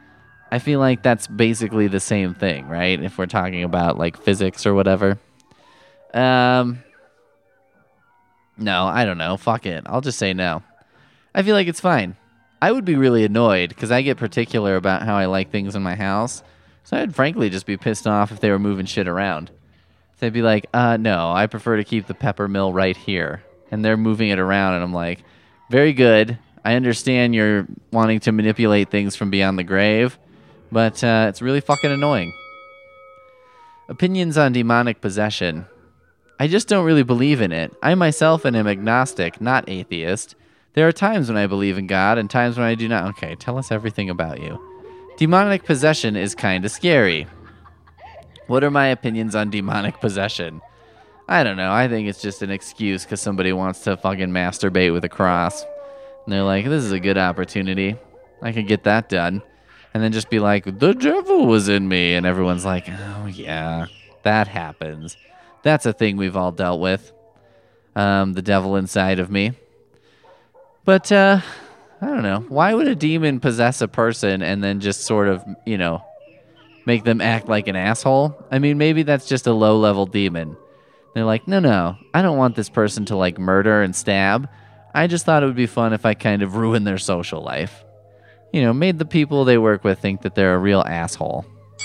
[SPEAKER 1] I feel like that's basically the same thing, right? If we're talking about like physics or whatever. Um, no, I don't know. Fuck it. I'll just say no. I feel like it's fine. I would be really annoyed because I get particular about how I like things in my house. So I'd frankly just be pissed off if they were moving shit around. They'd be like, uh, no, I prefer to keep the pepper mill right here. And they're moving it around, and I'm like, very good. I understand you're wanting to manipulate things from beyond the grave, but uh, it's really fucking annoying. Opinions on demonic possession. I just don't really believe in it. I myself am agnostic, not atheist. There are times when I believe in God and times when I do not. Okay, tell us everything about you. Demonic possession is kind of scary. What are my opinions on demonic possession? I don't know. I think it's just an excuse because somebody wants to fucking masturbate with a cross. And they're like, this is a good opportunity. I could get that done. And then just be like, the devil was in me. And everyone's like, oh, yeah, that happens. That's a thing we've all dealt with. Um, the devil inside of me. But, uh, I don't know. Why would a demon possess a person and then just sort of, you know, make them act like an asshole? I mean, maybe that's just a low-level demon. They're like, no, no, I don't want this person to, like, murder and stab. I just thought it would be fun if I kind of ruined their social life. You know, made the people they work with think that they're a real asshole.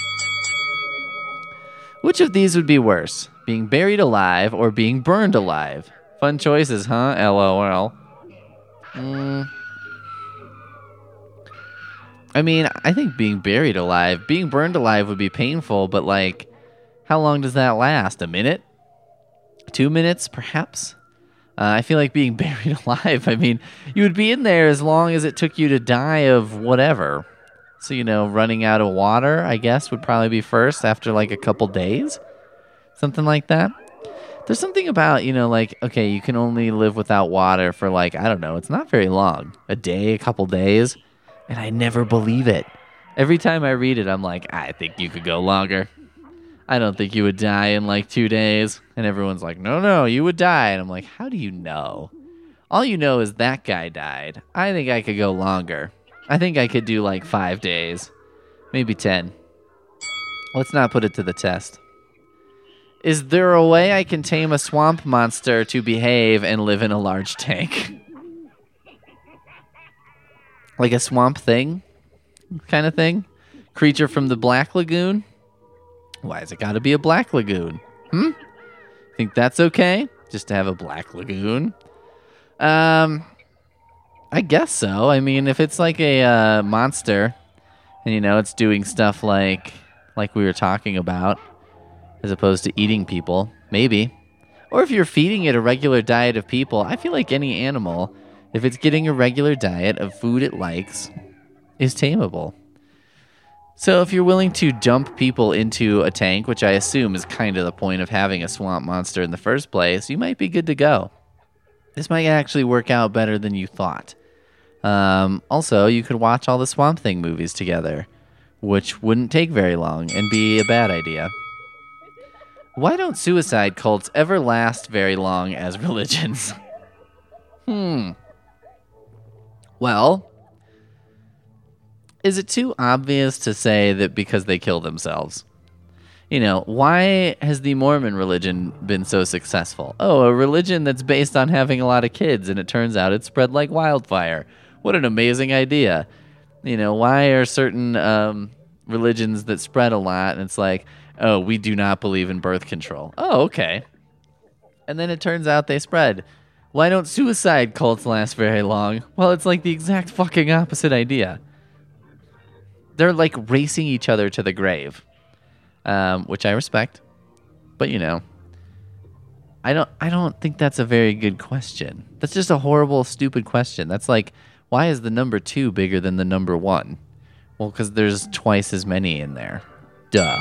[SPEAKER 1] Which of these would be worse? Being buried alive or being burned alive? Fun choices, huh? LOL. Mm. I mean, I think being buried alive, being burned alive would be painful, but like, how long does that last? A minute? Two minutes, perhaps? Uh, I feel like being buried alive, I mean, you would be in there as long as it took you to die of whatever. So, you know, running out of water, I guess, would probably be first after like a couple days. Something like that. There's something about, you know, like, okay, you can only live without water for like, I don't know, it's not very long. A day, a couple days. And I never believe it. Every time I read it, I'm like, I think you could go longer. I don't think you would die in like two days. And everyone's like, no, no, you would die. And I'm like, how do you know? All you know is that guy died. I think I could go longer. I think I could do like five days. Maybe ten. Let's not put it to the test. Is there a way I can tame a swamp monster to behave and live in a large tank? Like a swamp thing kind of thing? Creature from the Black Lagoon? Why has it got to be a Black Lagoon? Hmm? Think that's okay? Just to have a Black Lagoon? Um, I guess so. I mean, if it's like a uh, monster, and you know, it's doing stuff like like we were talking about, as opposed to eating people, maybe. Or if you're feeding it a regular diet of people, I feel like any animal, if it's getting a regular diet of food it likes, is tameable. So if you're willing to dump people into a tank, which I assume is kind of the point of having a swamp monster in the first place, you might be good to go. This might actually work out better than you thought. Um, also, you could watch all the Swamp Thing movies together, which wouldn't take very long and be a bad idea. Why don't suicide cults ever last very long as religions? hmm. Well, is it too obvious to say that because they kill themselves? You know, why has the Mormon religion been so successful? Oh, a religion that's based on having a lot of kids, and it turns out it spread like wildfire. What an amazing idea. You know, why are certain um, religions that spread a lot, and it's like, oh, we do not believe in birth control. Oh, okay. And then it turns out they spread. Why don't suicide cults last very long? Well, it's like the exact fucking opposite idea. They're like racing each other to the grave, um, which I respect. But, you know, I don't I don't think that's a very good question. That's just a horrible, stupid question. That's like, why is the number two bigger than the number one? Well, because there's twice as many in there. Duh.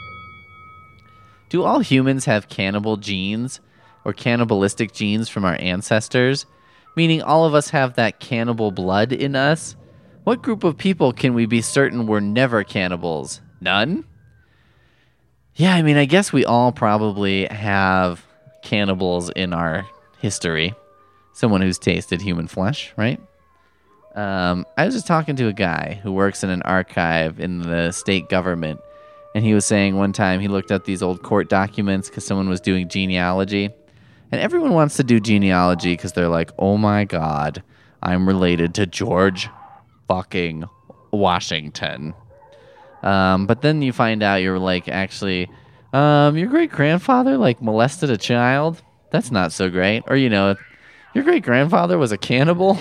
[SPEAKER 1] Do all humans have cannibal genes or cannibalistic genes from our ancestors? Meaning all of us have that cannibal blood in us? What group of people can we be certain were never cannibals? None? Yeah, I mean, I guess we all probably have cannibals in our history. Someone who's tasted human flesh, right? Um, I was just talking to a guy who works in an archive in the state government, and he was saying one time he looked up these old court documents because someone was doing genealogy. And everyone wants to do genealogy because they're like, oh my God, I'm related to George fucking Washington. Um, but then you find out you're like, actually, um, your great-grandfather like molested a child? That's not so great. Or, you know, your great-grandfather was a cannibal?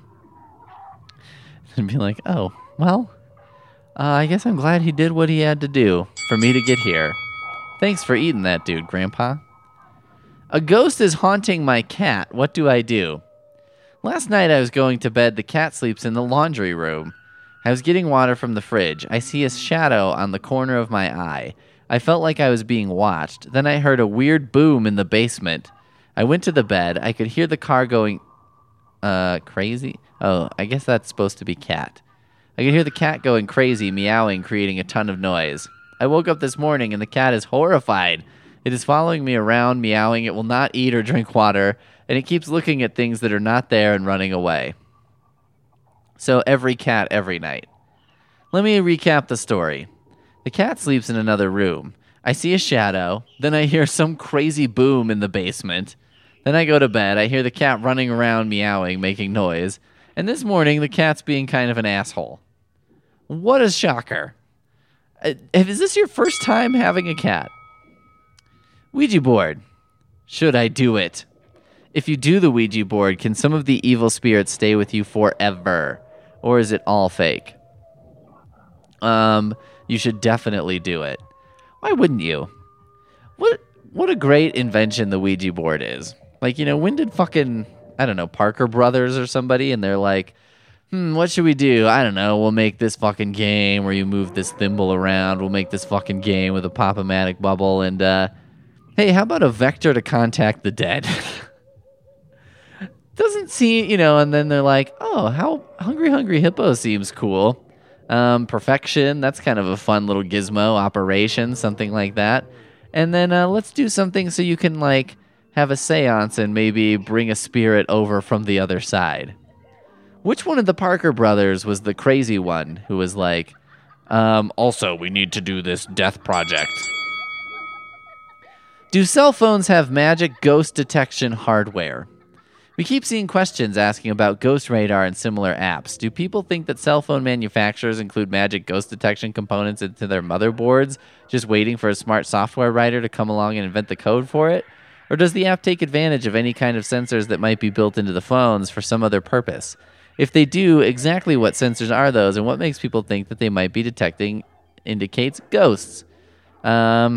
[SPEAKER 1] And be like, oh, well, uh, I guess I'm glad he did what he had to do for me to get here. Thanks for eating that dude, Grandpa. A ghost is haunting my cat. What do I do? Last night I was going to bed. The cat sleeps in the laundry room. I was getting water from the fridge. I see a shadow on the corner of my eye. I felt like I was being watched. Then I heard a weird boom in the basement. I went to the bed. I could hear the car going uh, crazy. Oh, I guess that's supposed to be cat. I could hear the cat going crazy, meowing, creating a ton of noise. I woke up this morning and the cat is horrified. It is following me around, meowing. It will not eat or drink water, and it keeps looking at things that are not there and running away. So every cat every night. Let me recap the story. The cat sleeps in another room. I see a shadow. Then I hear some crazy boom in the basement. Then I go to bed. I hear the cat running around, meowing, making noise. And this morning, the cat's being kind of an asshole. What a shocker. Uh, is this your first time having a cat? Ouija board. Should I do it? If you do the Ouija board, can some of the evil spirits stay with you forever? Or is it all fake? Um, you should definitely do it. Why wouldn't you? What what a great invention the Ouija board is. Like, you know, when did fucking, I don't know, Parker Brothers or somebody, and they're like, hmm, what should we do? I don't know, we'll make this fucking game where you move this thimble around. We'll make this fucking game with a pop-o-matic bubble, and, uh, hey, how about a vector to contact the dead? Doesn't seem, you know, and then they're like, oh, how Hungry Hungry Hippo seems cool. Um, perfection, that's kind of a fun little gizmo operation, something like that. And then uh, let's do something so you can, like, have a seance and maybe bring a spirit over from the other side. Which one of the Parker brothers was the crazy one who was like, um, also, we need to do this death project? Do cell phones have magic ghost detection hardware? We keep seeing questions asking about Ghost Radar and similar apps. Do people think that cell phone manufacturers include magic ghost detection components into their motherboards, just waiting for a smart software writer to come along and invent the code for it? Or does the app take advantage of any kind of sensors that might be built into the phones for some other purpose? If they do, exactly what sensors are those, and what makes people think that they might be detecting indicates ghosts? Um,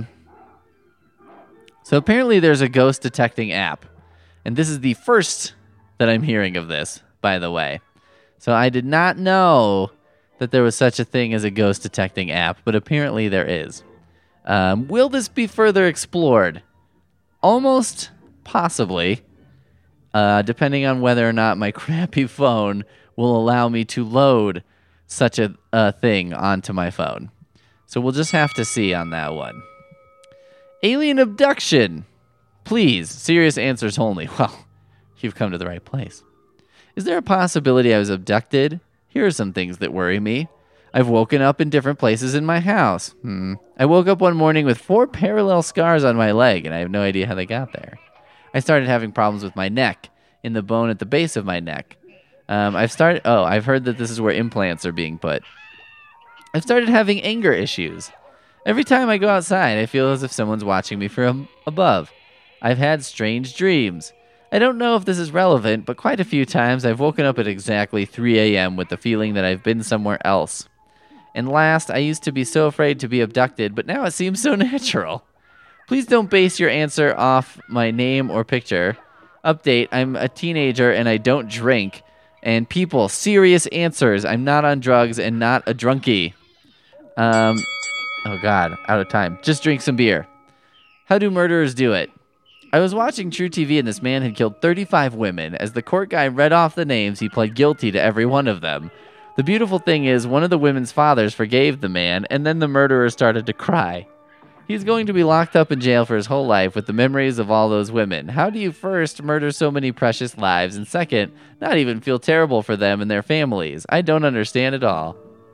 [SPEAKER 1] so apparently there's a ghost detecting app. And this is the first that I'm hearing of this, by the way. So I did not know that there was such a thing as a ghost detecting app, but apparently there is. Um, will this be further explored? Almost possibly, uh, depending on whether or not my crappy phone will allow me to load such a, a thing onto my phone. So we'll just have to see on that one. Alien abduction. Please, serious answers only. Well, you've come to the right place. Is there a possibility I was abducted? Here are some things that worry me. I've woken up in different places in my house. Hmm. I woke up one morning with four parallel scars on my leg, and I have no idea how they got there. I started having problems with my neck, in the bone at the base of my neck. Um, I've started. Oh, I've heard that this is where implants are being put. I've started having anger issues. Every time I go outside, I feel as if someone's watching me from above. I've had strange dreams. I don't know if this is relevant, but quite a few times I've woken up at exactly three a.m. with the feeling that I've been somewhere else. And last, I used to be so afraid to be abducted, but now it seems so natural. Please don't base your answer off my name or picture. Update, I'm a teenager and I don't drink. And people, serious answers. I'm not on drugs and not a drunkie. Um, oh God, out of time. Just drink some beer. How do murderers do it? I was watching True T V and this man had killed thirty-five women. As the court guy read off the names, he pled guilty to every one of them. The beautiful thing is, one of the women's fathers forgave the man, and then the murderer started to cry. He's going to be locked up in jail for his whole life with the memories of all those women. How do you first murder so many precious lives and second, not even feel terrible for them and their families? I don't understand at all.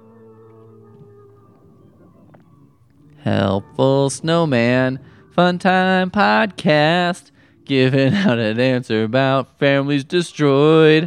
[SPEAKER 1] Helpful Snowman, Fun Time Podcast, giving out an answer about families destroyed.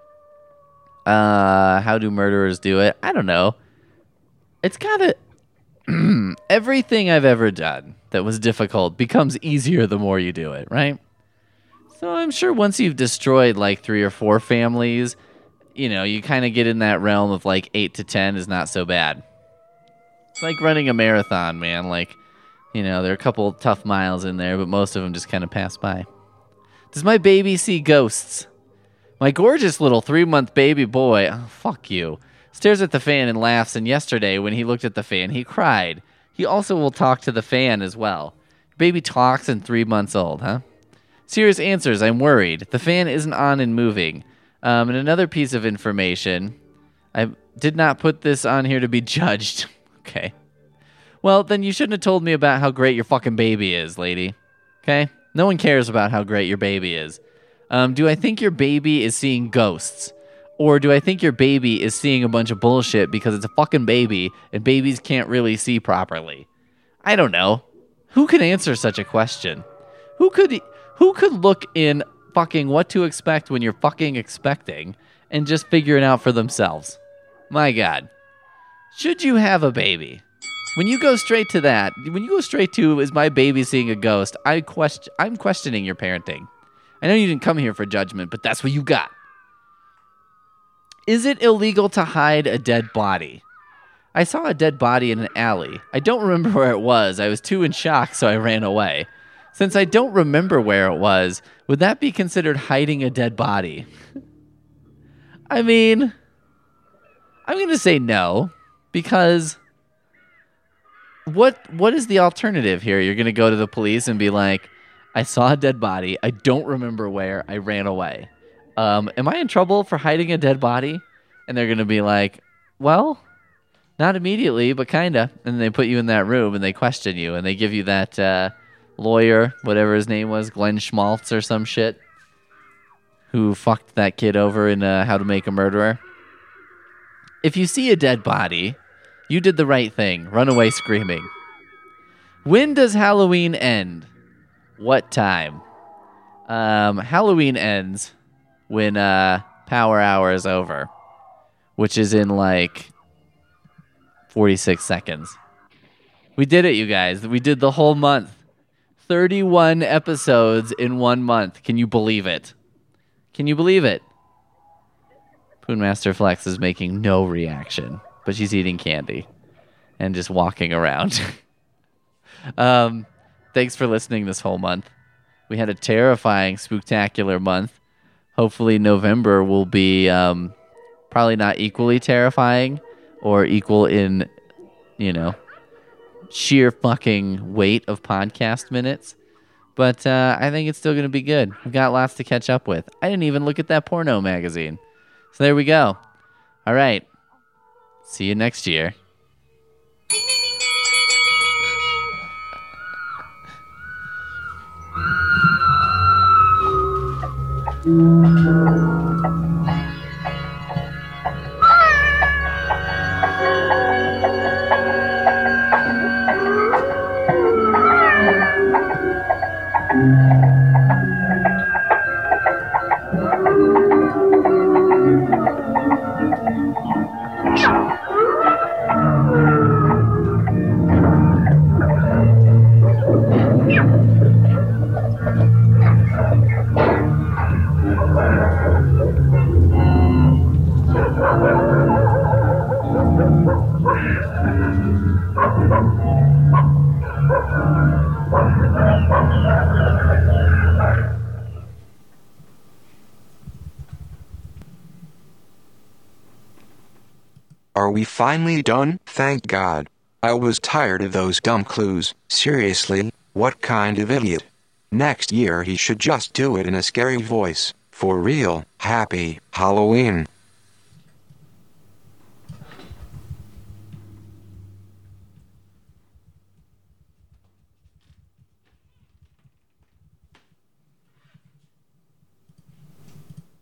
[SPEAKER 1] Uh, how do murderers do it? I don't know. It's gotta... Everything I've ever done that was difficult becomes easier the more you do it, right? So I'm sure once you've destroyed like three or four families, you know, you kind of get in that realm of like eight to ten is not so bad. It's like running a marathon, man. Like, you know, there are a couple tough miles in there, but most of them just kind of pass by. Does my baby see ghosts? My gorgeous little three-month baby boy, oh, fuck you, stares at the fan and laughs, and yesterday when he looked at the fan, he cried. He also will talk to the fan as well. Baby talks and three months old, huh? Serious answers, I'm worried. The fan isn't on and moving. Um, and another piece of information, I did not put this on here to be judged. Okay. Well, then you shouldn't have told me about how great your fucking baby is, lady. Okay? No one cares about how great your baby is. Um, do I think your baby is seeing ghosts? Or do I think your baby is seeing a bunch of bullshit because it's a fucking baby and babies can't really see properly? I don't know. Who can answer such a question? Who could who could look in fucking What to Expect When You're Fucking Expecting and just figure it out for themselves? My God. Should you have a baby? When you go straight to that, when you go straight to, is my baby seeing a ghost, I question, I'm questioning your parenting. I know you didn't come here for judgment, but that's what you got. Is it illegal to hide a dead body? I saw a dead body in an alley. I don't remember where it was. I was too in shock, so I ran away. Since I don't remember where it was, would that be considered hiding a dead body? I mean, I'm going to say no, because what what is the alternative here? You're going to go to the police and be like, I saw a dead body. I don't remember where. I ran away. Um, am I in trouble for hiding a dead body? And they're going to be like, well, not immediately, but kind of. And they put you in that room and they question you and they give you that uh, lawyer, whatever his name was, Glenn Schmaltz or some shit, who fucked that kid over in uh, How to Make a Murderer. If you see a dead body, you did the right thing. Run away screaming. When does Halloween end? What time? Um, Halloween ends when uh, Power Hour is over, which is in like forty-six seconds. We did it, you guys. We did the whole month. thirty-one episodes in one month. Can you believe it? Can you believe it? Poonmaster Flex is making no reaction, but she's eating candy and just walking around. um, thanks for listening this whole month. We had a terrifying, spooktacular month. Hopefully November will be um, probably not equally terrifying or equal in, you know, sheer fucking weight of podcast minutes. But uh, I think it's still going to be good. We've got lots to catch up with. I didn't even look at that porno magazine. So there we go. All right. See you next year.
[SPEAKER 2] Are we finally done? Thank God. I was tired of those dumb clues. Seriously, what kind of idiot? Next year he should just do it in a scary voice. For real. Happy Halloween.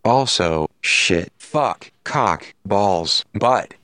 [SPEAKER 2] Also, shit, fuck, cock, balls, butt.